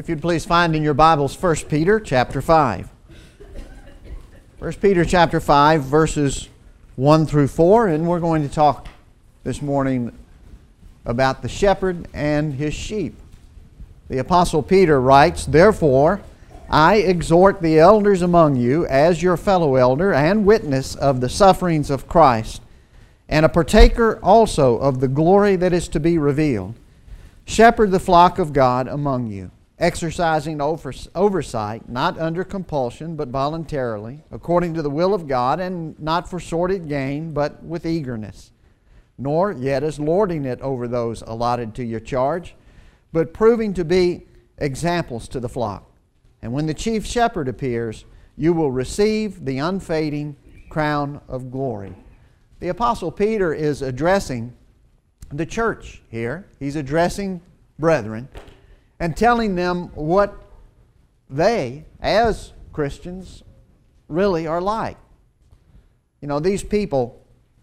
If you'd please find in your Bibles 1 Peter chapter 5. 1 Peter chapter 5 verses 1 through 4, and we're going to talk this morning about the shepherd and his sheep. The Apostle Peter writes, "Therefore, I exhort the elders among you as your fellow elder and witness of the sufferings of Christ, and a partaker also of the glory that is to be revealed. Shepherd the flock of God among you, exercising oversight, not under compulsion, but voluntarily, according to the will of God, and not for sordid gain, but with eagerness. Nor yet as lording it over those allotted to your charge, but proving to be examples to the flock. And when the chief shepherd appears, you will receive the unfading crown of glory." The Apostle Peter is addressing the church here. He's addressing brethren and telling them what they, as Christians, really are like. You know, these people,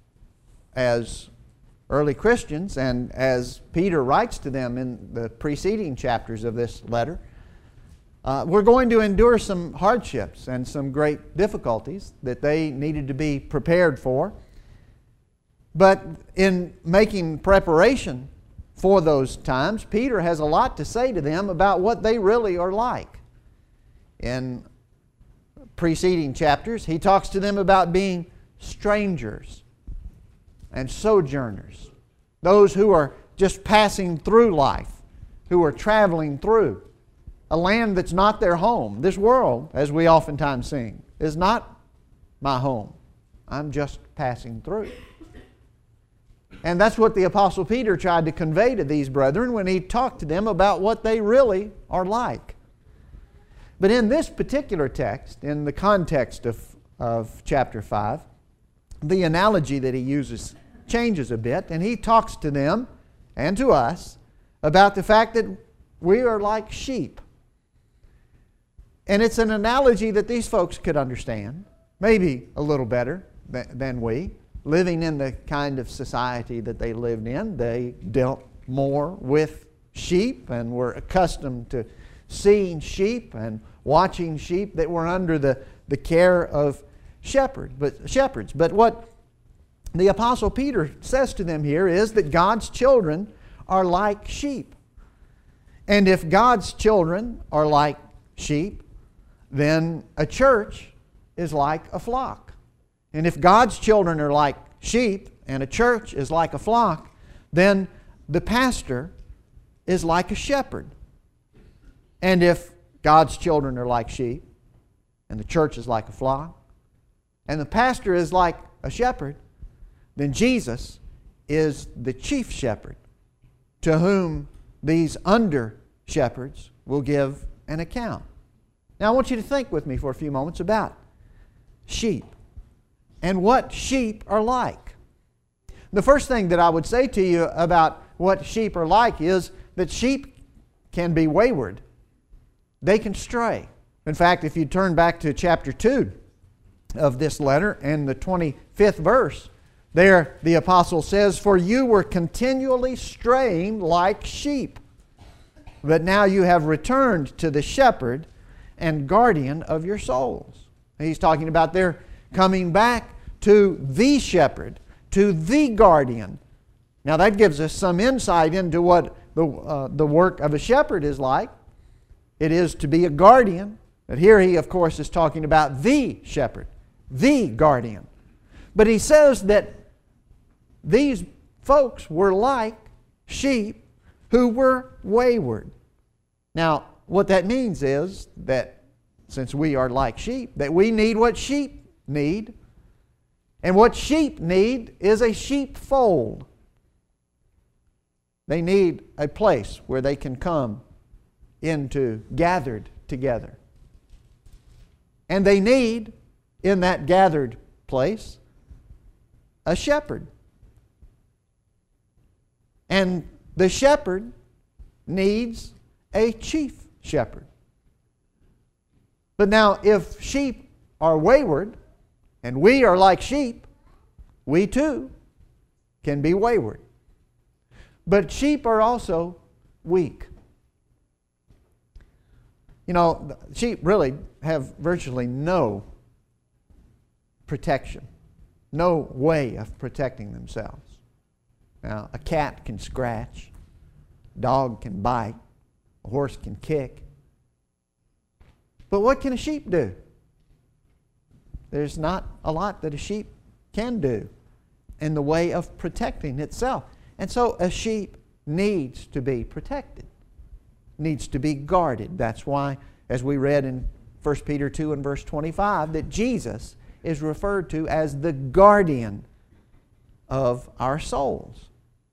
as early Christians, and as Peter writes to them in the preceding chapters of this letter, we're going to endure some hardships and some great difficulties that they needed to be prepared for. But in making preparation for those times, Peter has a lot to say to them about what they really are like. In preceding chapters, he talks to them about being strangers and sojourners, those who are just passing through life, who are traveling through a land that's not their home. This world, as we oftentimes sing, is not my home. I'm just passing through. And that's what the Apostle Peter tried to convey to these brethren when he talked to them about what they really are like. But in this particular text, in the context of chapter 5, the analogy that he uses changes a bit, and he talks to them and to us about the fact that we are like sheep. And it's an analogy that these folks could understand, maybe a little better than we. Living in the kind of society that they lived in, they dealt more with sheep and were accustomed to seeing sheep and watching sheep that were under the care of shepherds. But what the Apostle Peter says to them here is that God's children are like sheep. And if God's children are like sheep, then a church is like a flock. And if God's children are like sheep and a church is like a flock, then the pastor is like a shepherd. And if God's children are like sheep and the church is like a flock and the pastor is like a shepherd, then Jesus is the chief shepherd to whom these under shepherds will give an account. Now I want you to think with me for a few moments about sheep and what sheep are like. The first thing that I would say to you about what sheep are like is that sheep can be wayward. They can stray. In fact, if you turn back to chapter 2 of this letter and the 25th verse, there the apostle says, "For you were continually straying like sheep, but now you have returned to the shepherd and guardian of your souls." And he's talking about their coming back to the shepherd, to the guardian. Now that gives us some insight into what the work of a shepherd is like. It is to be a guardian. But here he, of course, is talking about the shepherd, the guardian. But he says that these folks were like sheep who were wayward. Now, what that means is that since we are like sheep, that we need what sheep need. And what sheep need is a sheepfold. They need a place where they can come into gathered together. And they need, in that gathered place, a shepherd. And the shepherd needs a chief shepherd. But now, if sheep are wayward, and we are like sheep, we too can be wayward. But sheep are also weak. You know, sheep really have virtually no protection, no way of protecting themselves. Now, a cat can scratch, a dog can bite, a horse can kick. But what can a sheep do? There's not a lot that a sheep can do in the way of protecting itself. And so a sheep needs to be protected, needs to be guarded. That's why, as we read in 1 Peter 2 and verse 25, that Jesus is referred to as the guardian of our souls.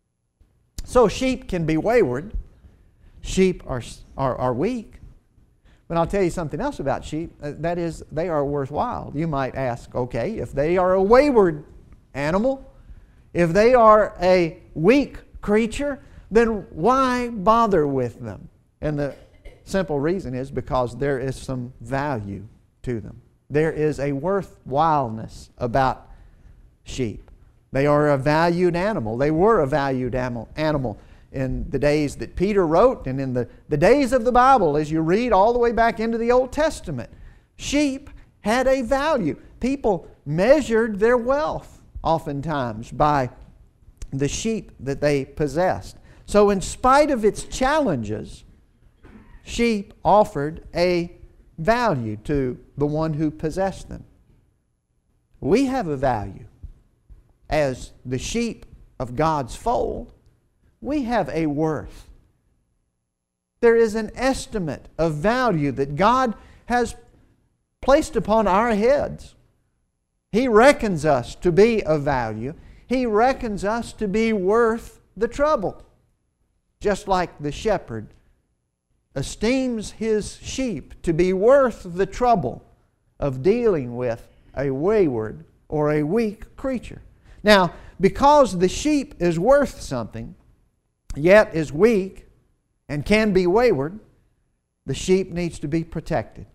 So sheep can be wayward. Sheep are weak. But I'll tell you something else about sheep. That is, they are worthwhile. You might ask, okay, if they are a wayward animal, if they are a weak creature, then why bother with them? And the simple reason is because there is some value to them. There is a worthwhileness about sheep. They are a valued animal. They were a valued animal in the days that Peter wrote and in the days of the Bible, as you read all the way back into the Old Testament. Sheep had a value. People measured their wealth oftentimes by the sheep that they possessed. So in spite of its challenges, sheep offered a value to the one who possessed them. We have a value. As the sheep of God's fold, we have a worth. There is an estimate of value that God has placed upon our heads. He reckons us to be of value. He reckons us to be worth the trouble. Just like the shepherd esteems his sheep to be worth the trouble of dealing with a wayward or a weak creature. Now, because the sheep is worth something, yet is weak and can be wayward, the sheep needs to be protected.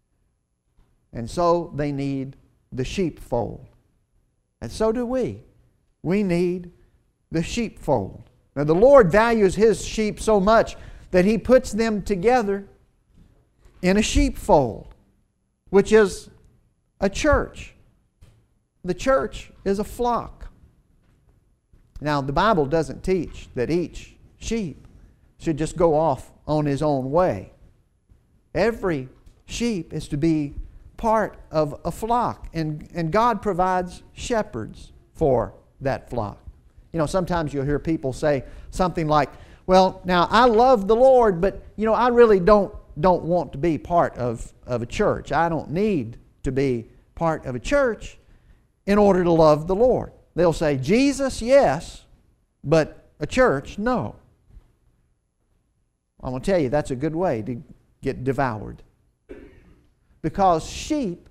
And so they need the sheepfold. And so do we. We need the sheepfold. Now, the Lord values His sheep so much that He puts them together in a sheepfold, which is a church. The church is a flock. Now, the Bible doesn't teach that each sheep should just go off on his own way. Every sheep is to be part of a flock, and God provides shepherds for that flock. You know, sometimes you'll hear people say something like, well, now I love the Lord, but you know, I really don't want to be part of a church. I don't need to be part of a church in order to love the Lord. They'll say, Jesus, yes, but a church, no. I'm going to tell you, that's a good way to get devoured. Because sheep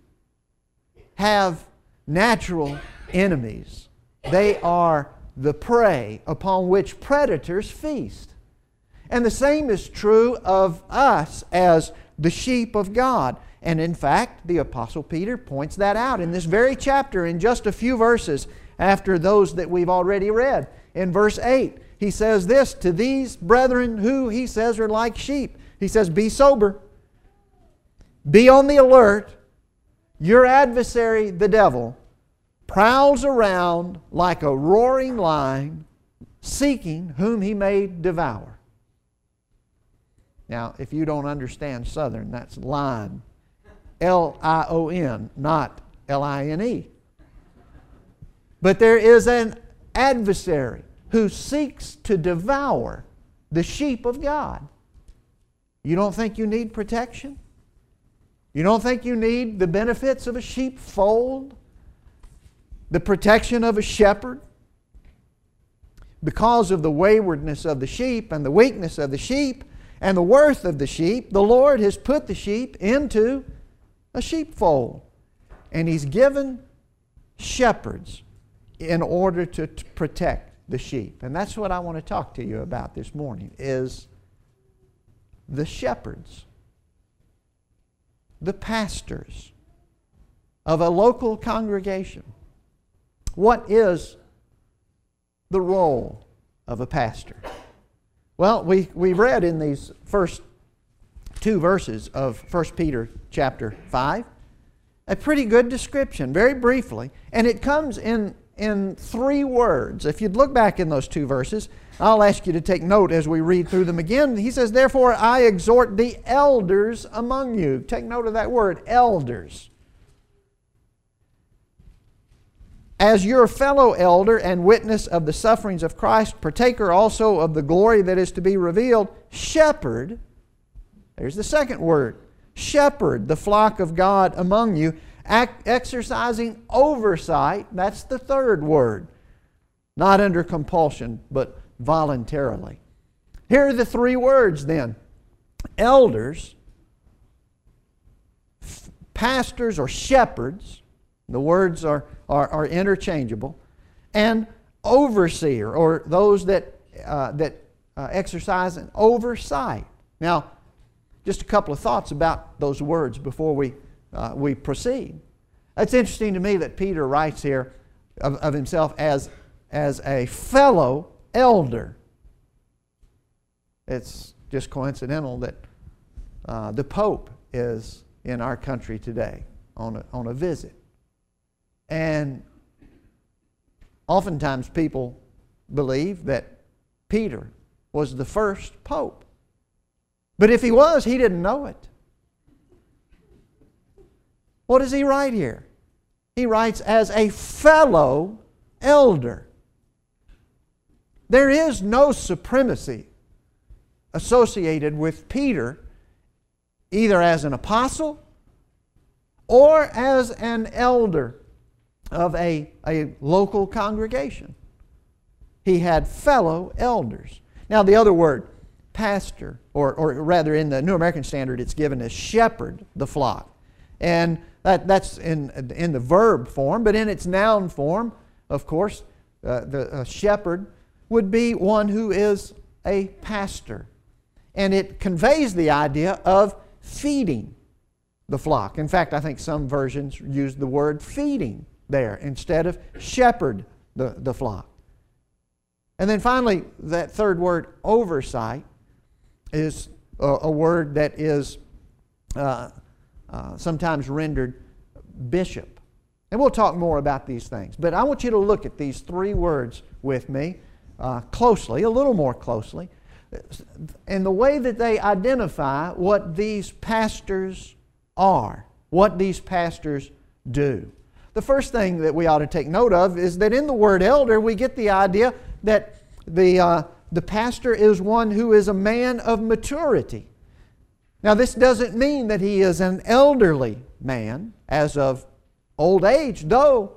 have natural enemies. They are the prey upon which predators feast. And the same is true of us as the sheep of God. And in fact, the Apostle Peter points that out in this very chapter in just a few verses after those that we've already read. In verse 8, he says this, to these brethren who, he says, are like sheep. He says, be sober. Be on the alert. Your adversary, the devil, prowls around like a roaring lion, seeking whom he may devour. Now, if you don't understand Southern, that's lion. L-I-O-N, not L-I-N-E. But there is an adversary who seeks to devour the sheep of God. You don't think you need protection? You don't think you need the benefits of a sheepfold? The protection of a shepherd? Because of the waywardness of the sheep and the weakness of the sheep and the worth of the sheep, the Lord has put the sheep into a sheepfold. And He's given shepherds in order to protect the sheep. And that's what I want to talk to you about this morning, is the shepherds, the pastors of a local congregation. What is the role of a pastor? Well, we read in these first 2 verses of 1 Peter chapter 5. A pretty good description, very briefly. And it comes in 3 words. If you'd look back in those 2 verses, I'll ask you to take note as we read through them again. He says, "Therefore I exhort the elders among you." Take note of that word, elders. "As your fellow elder and witness of the sufferings of Christ, partaker also of the glory that is to be revealed, shepherd," there's the second word, shepherd the flock of God among you, exercising oversight, that's the third word, not under compulsion, but voluntarily. Here are the 3 words then. Elders, pastors or shepherds, the words are interchangeable, and overseer, or those that exercise an oversight. Now, just a couple of thoughts about those words before we proceed. It's interesting to me that Peter writes here of himself as a fellow elder. It's just coincidental that the Pope is in our country today on a visit. And oftentimes people believe that Peter was the first Pope. But if he was, he didn't know it. What does he write here? He writes as a fellow elder. There is no supremacy associated with Peter, either as an apostle or as an elder of a local congregation. He had fellow elders. Now the other word, pastor, or rather in the New American Standard it's given as shepherd the flock. And that's in the verb form, but in its noun form, of course, the shepherd would be one who is a pastor. And it conveys the idea of feeding the flock. In fact, I think some versions use the word feeding there instead of shepherd the flock. And then finally, that third word, oversight, is a word that is sometimes rendered bishop. And we'll talk more about these things. But I want you to look at these 3 words with me closely, a little more closely, and the way that they identify what these pastors are, what these pastors do. The first thing that we ought to take note of is that in the word elder we get the idea that the pastor is one who is a man of maturity. Now this doesn't mean that he is an elderly man as of old age, though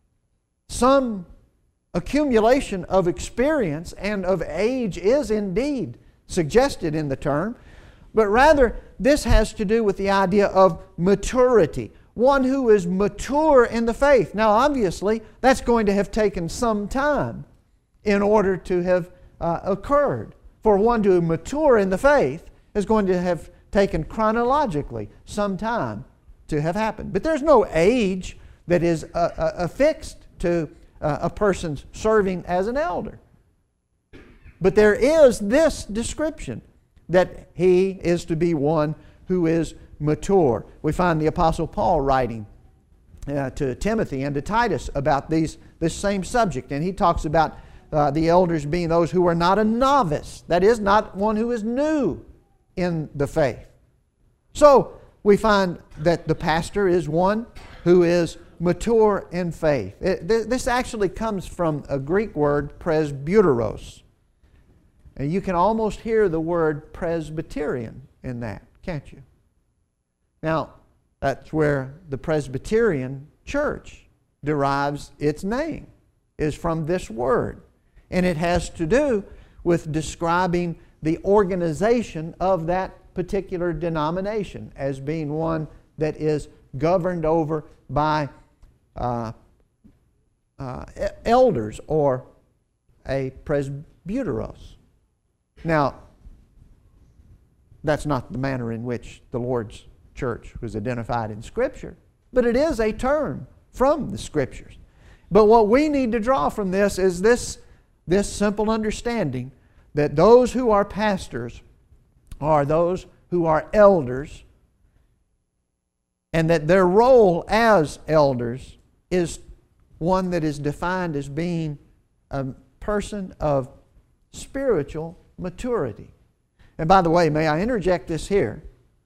some accumulation of experience and of age is indeed suggested in the term, but rather this has to do with the idea of maturity. One who is mature in the faith. Now obviously that's going to have taken some time in order to have occurred. For one to mature in the faith is going to have taken chronologically some time to have happened. But there's no age that is affixed to a person's serving as an elder. But there is this description that he is to be one who is mature. We find the Apostle Paul writing to Timothy and to Titus about this same subject, and he talks about the elders being those who are not a novice, that is, not one who is new in the faith. So we find that the pastor is one who is mature in faith. This actually comes from a Greek word, presbyteros. And you can almost hear the word Presbyterian in that, can't you? Now, that's where the Presbyterian Church derives its name, is from this word. And it has to do with describing the organization of that particular denomination as being one that is governed over by elders or a presbyteros. Now, that's not the manner in which the Lord's church was identified in Scripture, but it is a term from the Scriptures. But what we need to draw from this is this simple understanding that those who are pastors are those who are elders, and that their role as elders is one that is defined as being a person of spiritual maturity. And by the way, may I interject this here?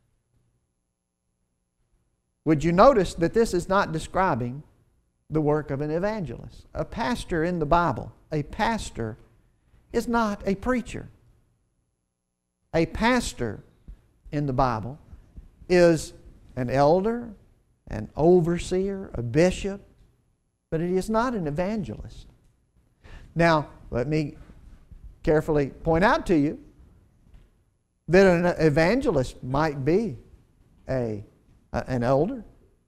Would you notice that this is not describing the work of an evangelist? A pastor in the Bible, a pastor is not a preacher. A pastor in the Bible is an elder, an overseer, a bishop, but it is not an evangelist. Now, let me carefully point out to you that an evangelist might be an elder.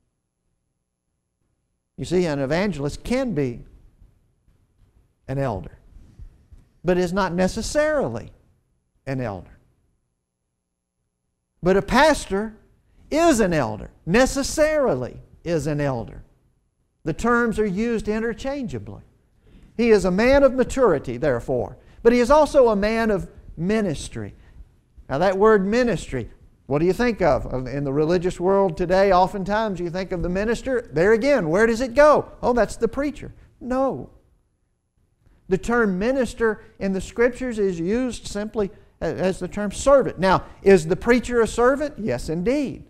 You see, an evangelist can be an elder, but is not necessarily an elder. But a pastor is an elder, necessarily is an elder. The terms are used interchangeably. He is a man of maturity, therefore, but he is also a man of ministry. Now that word ministry, what do you think of? In the religious world today, oftentimes you think of the minister. There again, where does it go? Oh, that's the preacher. No. The term minister in the Scriptures is used simply as the term servant. Now, is the preacher a servant? Yes, indeed.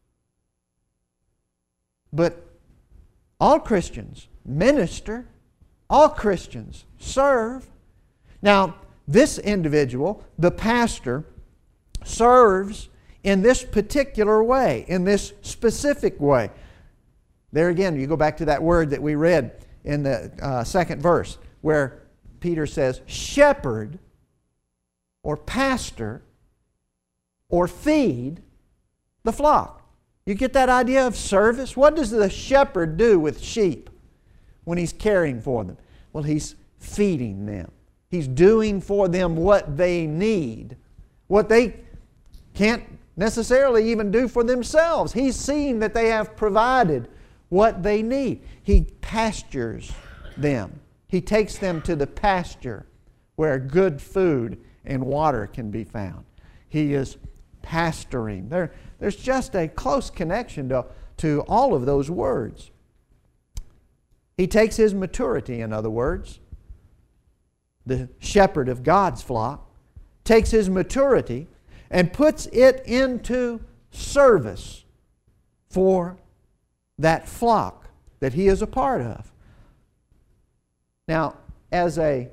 But all Christians minister. All Christians serve. Now, this individual, the pastor, serves in this particular way, in this specific way. There again, you go back to that word that we read in the second verse, where Peter says, shepherd, or pastor, or feed the flock. You get that idea of service? What does the shepherd do with sheep when he's caring for them? Well, he's feeding them. He's doing for them what they need, what they can't necessarily even do for themselves. He's seeing that they have provided what they need. He pastures them. He takes them to the pasture where good food and water can be found. He is pastoring. There's just a close connection to all of those words. He takes his maturity, in other words. The shepherd of God's flock takes his maturity and puts it into service for that flock that he is a part of. Now, as a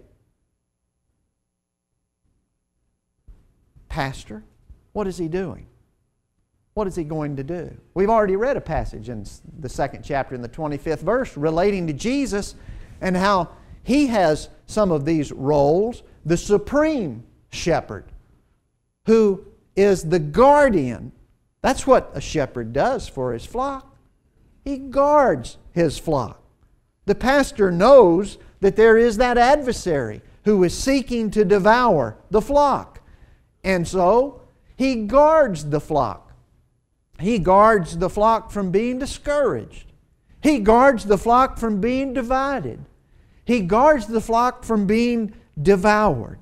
pastor, what is he doing? What is he going to do? We've already read a passage in the 2nd chapter in the 25th verse relating to Jesus and how he has some of these roles. The supreme shepherd, who is the guardian. That's what a shepherd does for his flock. He guards his flock. The pastor knows that there is that adversary who is seeking to devour the flock. And so he guards the flock. He guards the flock from being discouraged. He guards the flock from being divided. He guards the flock from being devoured.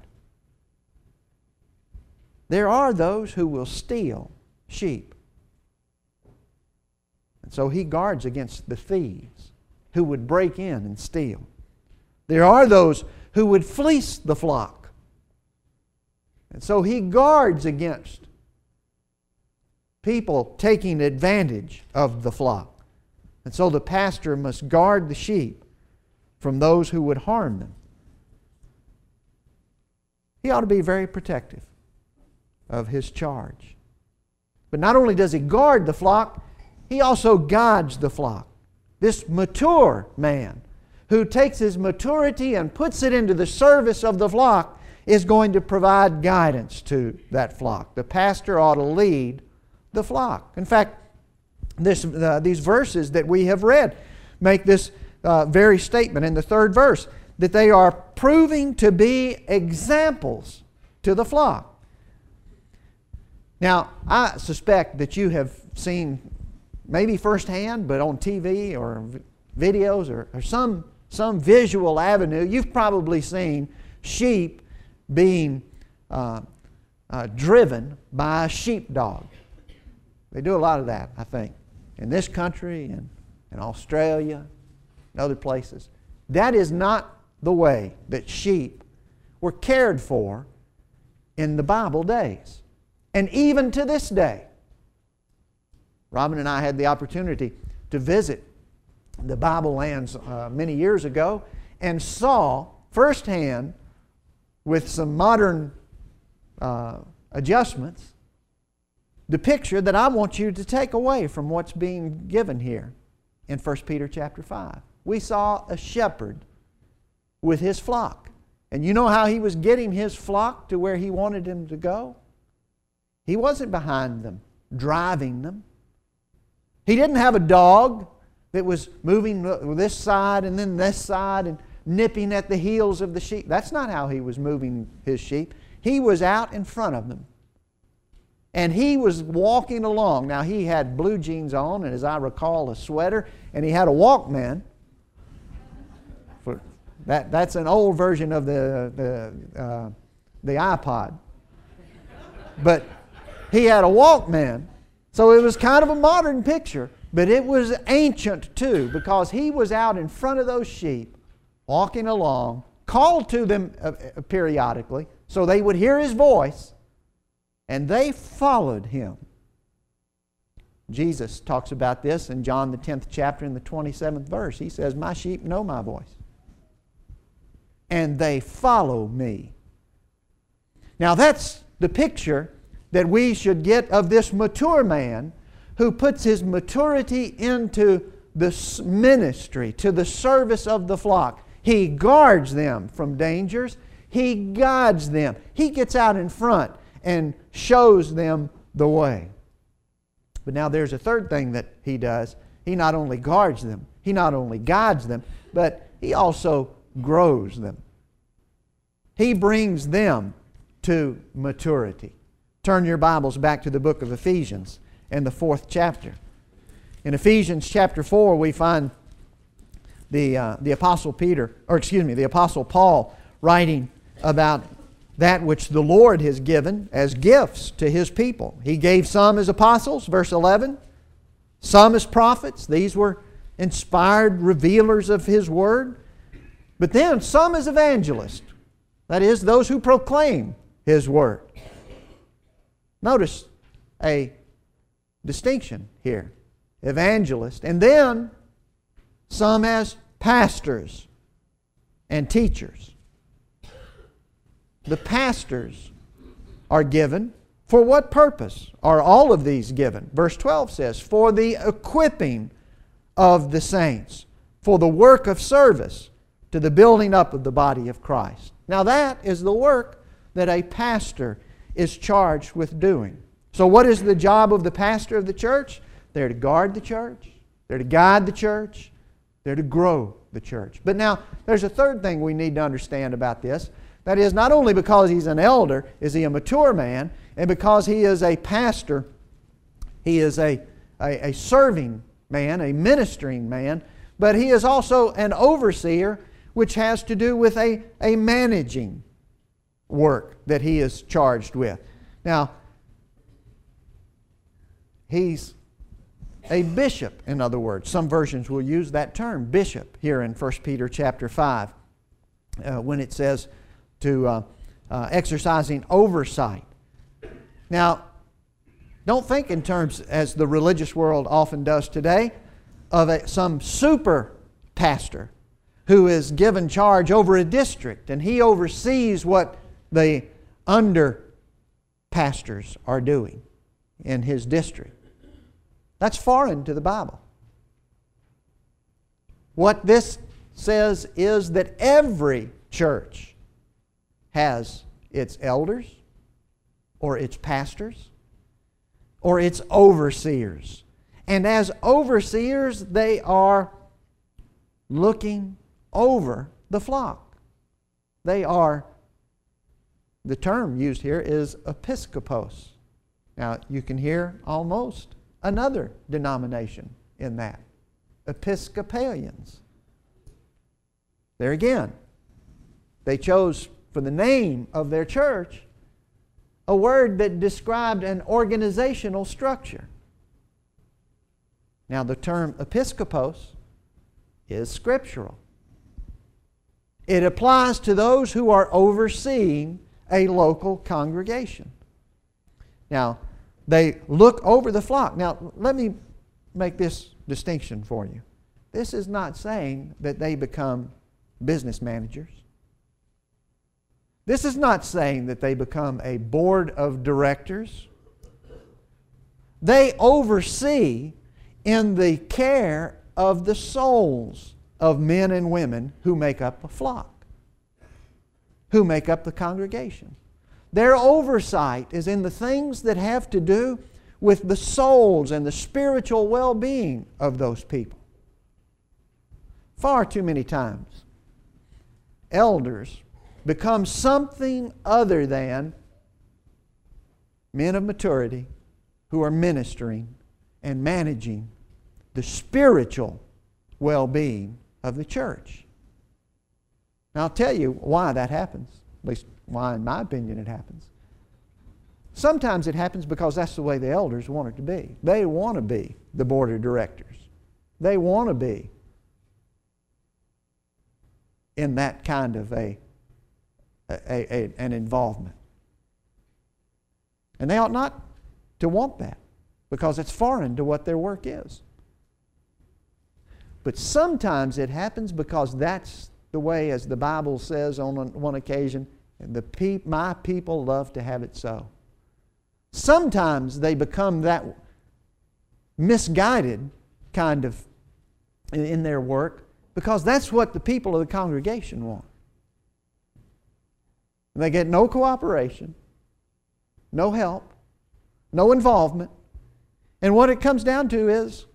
There are those who will steal sheep. And so he guards against the thieves who would break in and steal. There are those who would fleece the flock. And so he guards against people taking advantage of the flock. And so the pastor must guard the sheep from those who would harm them. He ought to be very protective of his charge. But not only does he guard the flock, he also guides the flock. This mature man who takes his maturity and puts it into the service of the flock is going to provide guidance to that flock. The pastor ought to lead the flock. In fact, these verses that we have read make this very statement in the 3rd verse, that they are proving to be examples to the flock. Now, I suspect that you have seen, maybe firsthand, but on TV or videos or some visual avenue, you've probably seen sheep being driven by a sheepdog. They do a lot of that, I think, in this country and in Australia and other places. That is not the way that sheep were cared for in the Bible days. And even to this day. Robin and I had the opportunity to visit the Bible lands many years ago and saw firsthand, with some modern adjustments, the picture that I want you to take away from what's being given here in 1 Peter chapter 5. We saw a shepherd with his flock. And you know how he was getting his flock to where he wanted them to go? He wasn't behind them, driving them. He didn't have a dog that was moving this side and then this side and nipping at the heels of the sheep. That's not how he was moving his sheep. He was out in front of them. And he was walking along. Now, he had blue jeans on, and as I recall, a sweater, and he had a Walkman. That's an old version of the iPod. But he had a Walkman. So it was kind of a modern picture, but it was ancient too, because he was out in front of those sheep, walking along, called to them periodically, so they would hear his voice, and they followed him. Jesus talks about this in John the 10th chapter in the 27th verse. He says, "My sheep know my voice, and they follow me." Now that's the picture that we should get of this mature man who puts his maturity into the ministry, to the service of the flock. He guards them from dangers. He guides them. He gets out in front and shows them the way. But now there's a third thing that he does. He not only guards them, he not only guides them, but he also grows them. He brings them to maturity. Turn your Bibles back to the book of Ephesians in the 4th chapter. In Ephesians chapter 4, we find the Apostle Paul writing about that which the Lord has given as gifts to His people. He gave some as apostles, verse 11, some as prophets. These were inspired revealers of His Word. But then some as evangelists, that is, those who proclaim His Word. Notice a distinction here. Evangelist, and then some as pastors and teachers. The pastors are given for what purpose? Are all of these given? Verse 12 says, "For the equipping of the saints, for the work of service, to the building up of the body of Christ." Now that is the work that a pastor is charged with doing. So what is the job of the pastor of the church? They're to guard the church. They're to guide the church. They're to grow the church. But now, there's a third thing we need to understand about this. That is, not only because he's an elder is he a mature man, and because he is a pastor, he is a serving man, a ministering man, but he is also an overseer, which has to do with a managing work that he is charged with. Now, he's a bishop, in other words. Some versions will use that term, bishop, here in 1 Peter chapter 5, when it says to exercising oversight. Now, don't think in terms, as the religious world often does today, of some super pastor who is given charge over a district and he oversees what the under pastors are doing in his district. That's foreign to the Bible. What this says is that every church has its elders or its pastors or its overseers. And as overseers, they are looking over the flock. They are, the term used here is episkopos. Now, you can hear almost another denomination in that. Episcopalians. There again, they chose for the name of their church a word that described an organizational structure. Now, the term episkopos is scriptural. It applies to those who are overseeing a local congregation. Now, they look over the flock. Now, let me make this distinction for you. This is not saying that they become business managers. This is not saying that they become a board of directors. They oversee in the care of the souls of men and women who make up a flock, who make up the congregation. Their oversight is in the things that have to do with the souls and the spiritual well-being of those people. Far too many times, elders become something other than men of maturity who are ministering and managing the spiritual well-being of the church. Now, I'll tell you why that happens, at least why, in my opinion, it happens. Sometimes it happens because that's the way the elders want it to be. They want to be the board of directors. They want to be in that kind of an involvement. And they ought not to want that because it's foreign to what their work is. But sometimes it happens because that's the way, as the Bible says on one occasion, my people love to have it so. Sometimes they become that misguided kind of in their work because that's what the people of the congregation want. They get no cooperation, no help, no involvement, and what it comes down to is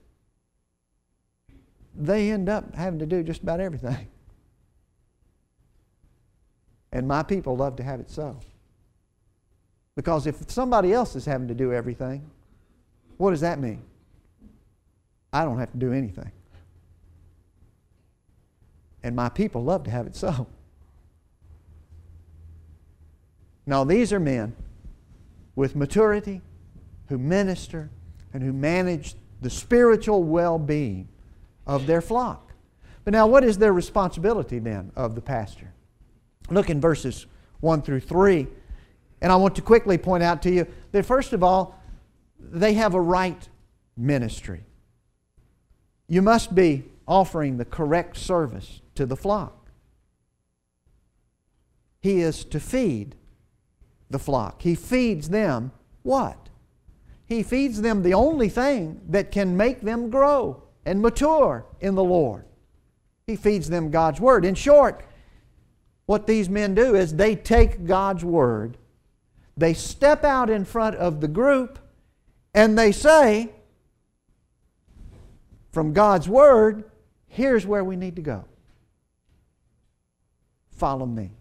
they end up having to do just about everything. And my people love to have it so. Because if somebody else is having to do everything, what does that mean? I don't have to do anything. And my people love to have it so. Now, these are men with maturity who minister and who manage the spiritual well-being of their flock. But now, what is their responsibility then of the pastor? Look in verses 1 through 3. And I want to quickly point out to you that, first of all, they have a right ministry. You must be offering the correct service to the flock. He is to feed the flock. He feeds them what? He feeds them the only thing that can make them grow and mature in the Lord. He feeds them God's Word. In short, what these men do is they take God's Word, they step out in front of the group, and they say, from God's Word, here's where we need to go. Follow me.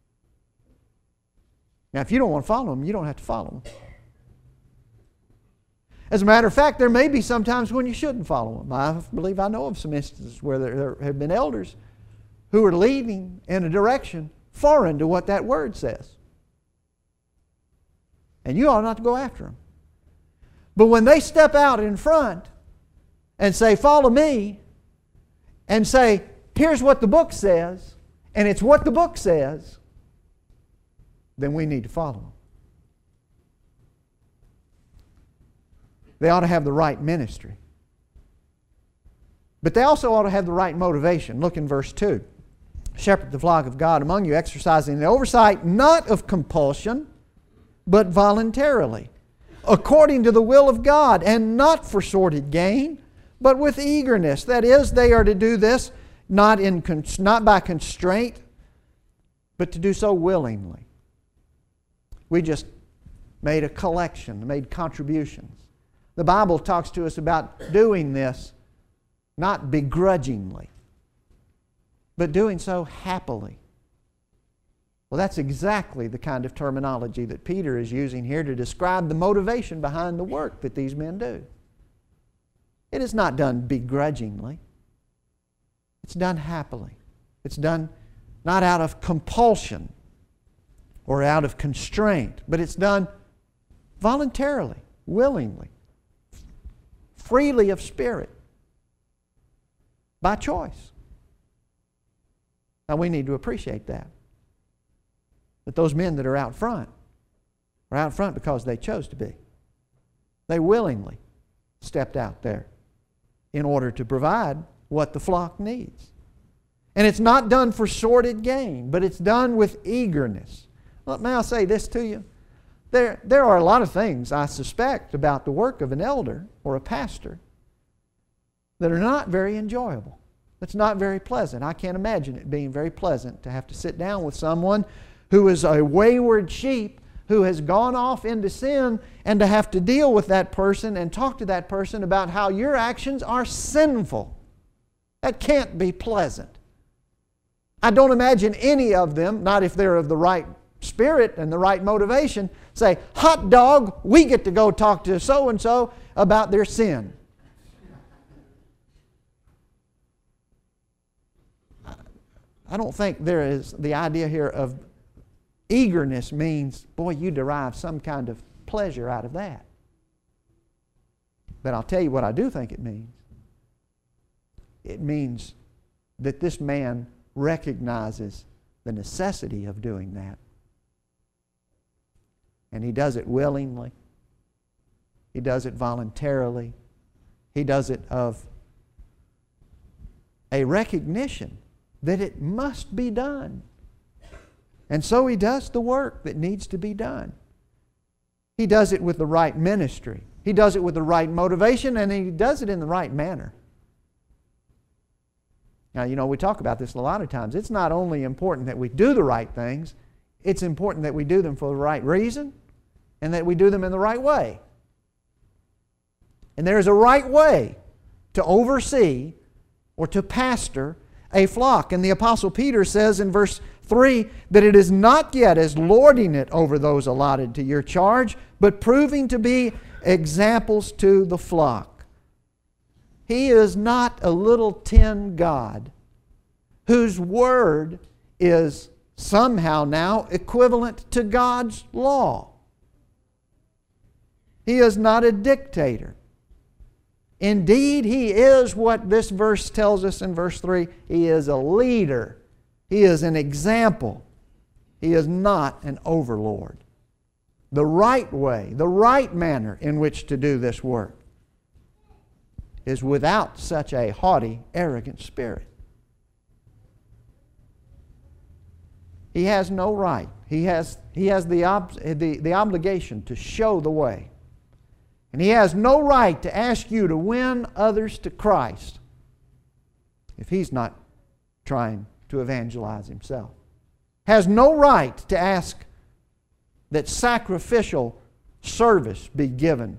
Now, if you don't want to follow them, you don't have to follow them. As a matter of fact, there may be some times when you shouldn't follow them. I believe I know of some instances where there have been elders who are leading in a direction foreign to what that Word says. And you ought not to go after them. But when they step out in front and say, follow me, and say, here's what the book says, and it's what the book says, then we need to follow them. They ought to have the right ministry. But they also ought to have the right motivation. Look in verse 2. Shepherd the flock of God among you, exercising the oversight not of compulsion, but voluntarily, according to the will of God, and not for sordid gain, but with eagerness. That is, they are to do this not by constraint, but to do so willingly. We just made a collection, made contributions. The Bible talks to us about doing this not begrudgingly, but doing so happily. Well, that's exactly the kind of terminology that Peter is using here to describe the motivation behind the work that these men do. It is not done begrudgingly. It's done happily. It's done not out of compulsion or out of constraint, but it's done voluntarily, willingly, freely of spirit, by choice. Now we need to appreciate that. That those men that are out front because they chose to be. They willingly stepped out there in order to provide what the flock needs. And it's not done for sordid gain, but it's done with eagerness. Well, may I say this to you? There are a lot of things, I suspect, about the work of an elder or a pastor that are not very enjoyable. That's not very pleasant. I can't imagine it being very pleasant to have to sit down with someone who is a wayward sheep who has gone off into sin, and to have to deal with that person and talk to that person about how your actions are sinful. That can't be pleasant. I don't imagine any of them, not if they're of the right spirit and the right motivation, say, "Hot dog, we get to go talk to so-and-so about their sin." I don't think there is the idea here of eagerness means, boy, you derive some kind of pleasure out of that. But I'll tell you what I do think it means. It means that this man recognizes the necessity of doing that. And he does it willingly. He does it voluntarily. He does it of a recognition that it must be done. And so he does the work that needs to be done. He does it with the right ministry. He does it with the right motivation, and he does it in the right manner. Now, you know, we talk about this a lot of times. It's not only important that we do the right things, it's important that we do them for the right reason and that we do them in the right way. And there is a right way to oversee or to pastor a flock. And the Apostle Peter says in verse 3 that it is not yet as lording it over those allotted to your charge, but proving to be examples to the flock. He is not a little tin God whose word is somehow now equivalent to God's law. He is not a dictator. Indeed, he is what this verse tells us in verse 3. He is a leader. He is an example. He is not an overlord. The right way, the right manner in which to do this work is without such a haughty, arrogant spirit. He has no right. He has the obligation to show the way. And he has no right to ask you to win others to Christ if he's not trying to evangelize himself. Has no right to ask that sacrificial service be given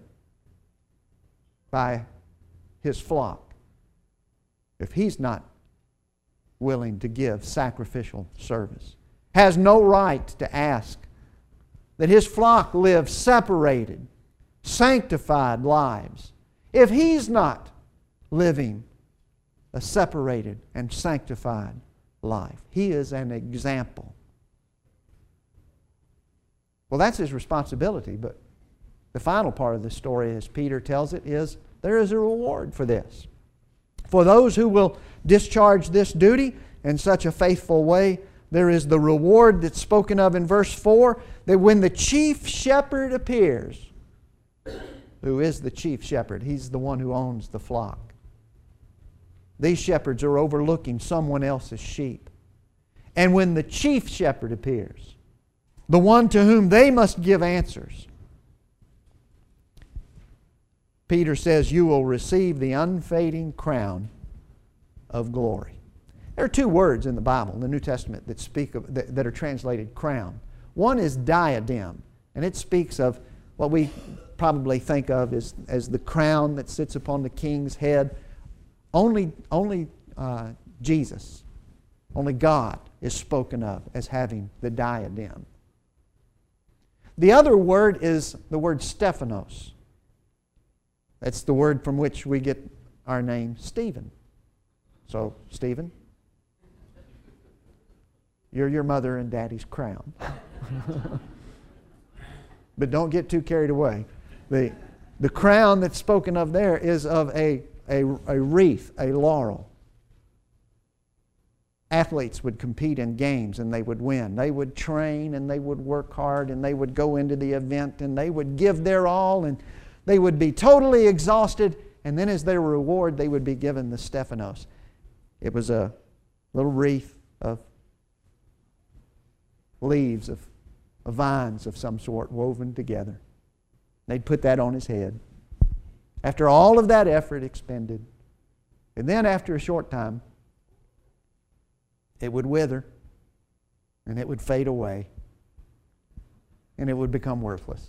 by his flock if he's not willing to give sacrificial service. Has no right to ask that his flock live separated, sanctified lives if he's not living a separated and sanctified life. He is an example. Well, that's his responsibility, but the final part of the story, as Peter tells it, is there is a reward for this. For those who will discharge this duty in such a faithful way, there is the reward that's spoken of in verse 4, that when the chief shepherd appears. Who is the chief shepherd? He's the one who owns the flock. These shepherds are overlooking someone else's sheep. And when the chief shepherd appears, the one to whom they must give answers, Peter says, you will receive the unfading crown of glory. There are two words in the Bible, in the New Testament, that speak of that are translated crown. One is diadem, and it speaks of what we probably think of as the crown that sits upon the king's head. Only Jesus, only God is spoken of as having the diadem. The other word is the word Stephanos. That's the word from which we get our name Stephen. So, Stephen, you're your mother and daddy's crown. But don't get too carried away. The crown that's spoken of there is of a wreath, a laurel. Athletes would compete in games and they would win. They would train and they would work hard and they would go into the event and they would give their all and they would be totally exhausted, and then as their reward they would be given the Stephanos. It was a little wreath of leaves of vines of some sort woven together. They'd put that on his head. After all of that effort expended, and then after a short time, it would wither, and it would fade away, and it would become worthless.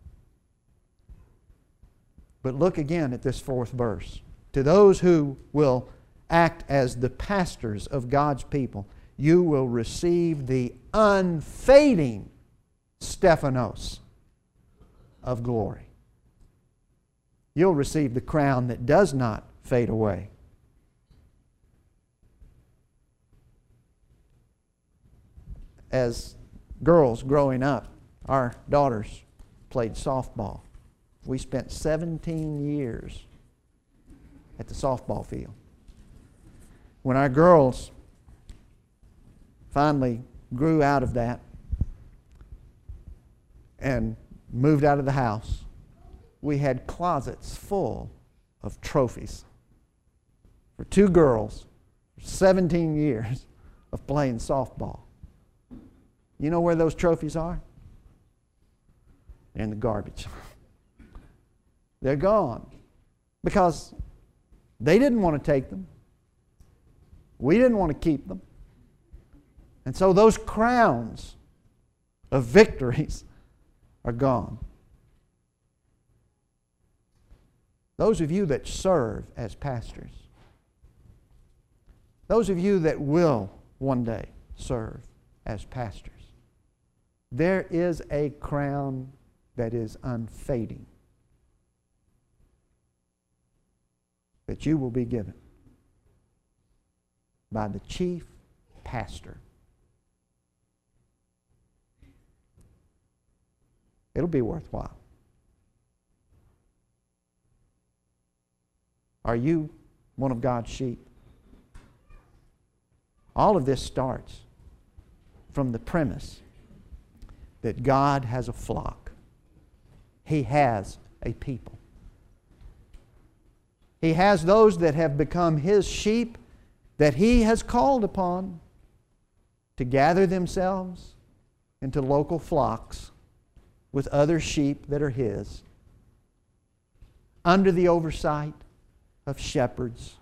But look again at this 4th verse. To those who will act as the pastors of God's people, you will receive the unfading Stephanos of glory. You'll receive the crown that does not fade away. As girls growing up, our daughters played softball. We spent 17 years at the softball field. When our girls finally grew out of that and moved out of the house, we had closets full of trophies for 2 girls for 17 years of playing softball. You know where those trophies are? They're in the garbage. They're gone because they didn't want to take them. We didn't want to keep them. And so those crowns of victories are gone. Those of you that serve as pastors, those of you that will one day serve as pastors, there is a crown that is unfading that you will be given by the chief pastor. It'll be worthwhile. Are you one of God's sheep? All of this starts from the premise that God has a flock. He has a people. He has those that have become His sheep that He has called upon to gather themselves into local flocks with other sheep that are His, under the oversight of shepherds,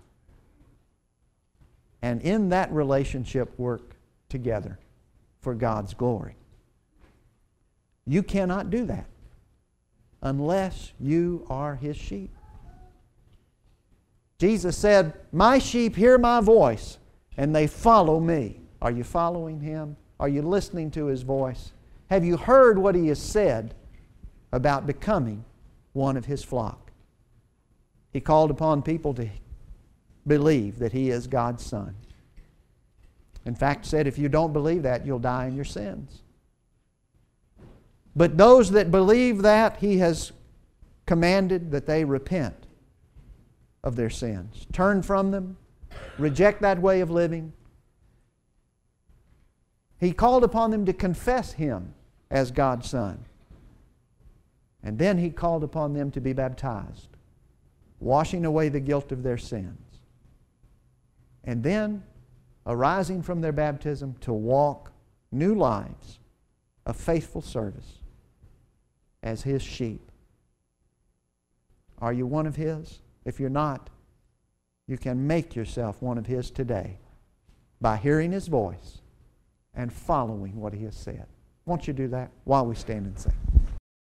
and in that relationship work together for God's glory. You cannot do that unless you are His sheep. Jesus said, "My sheep hear my voice, and they follow me." Are you following Him? Are you listening to His voice? Have you heard what He has said about becoming one of His flock? He called upon people to believe that He is God's Son. In fact, said, if you don't believe that, you'll die in your sins. But those that believe that, He has commanded that they repent of their sins. Turn from them. Reject that way of living. He called upon them to confess Him as God's Son. And then He called upon them to be baptized, washing away the guilt of their sins. And then, arising from their baptism, to walk new lives of faithful service as His sheep. Are you one of His? If you're not, you can make yourself one of His today by hearing His voice and following what He has said. Won't you do that while we stand and sing?